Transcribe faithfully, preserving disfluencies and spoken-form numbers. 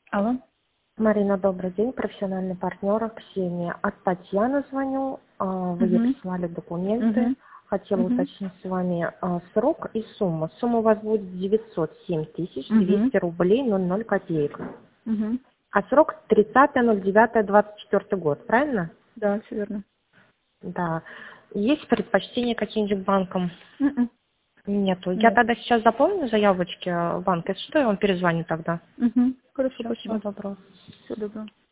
Алло. Марина, добрый день, профессиональный партнер Ксения. От Татьяны звоню, а, вы ей Угу. присылали документы. Угу. Хотела Угу. уточнить с вами а, срок и сумму. Сумма у вас будет девятьсот семь тысяч Угу. двести рублей ноль ноль копеек. Угу. А срок тридцатое ноль девятое двадцать четвёртый год, правильно? Да, все верно. Да. Есть предпочтения каким-нибудь банкам? Мгм. Нету. Я Нет. тогда сейчас заполню заявочки в банк. Если что, я вам перезвоню тогда. Угу. Хорошо, Все, всего спасибо. доброго. Всего доброго.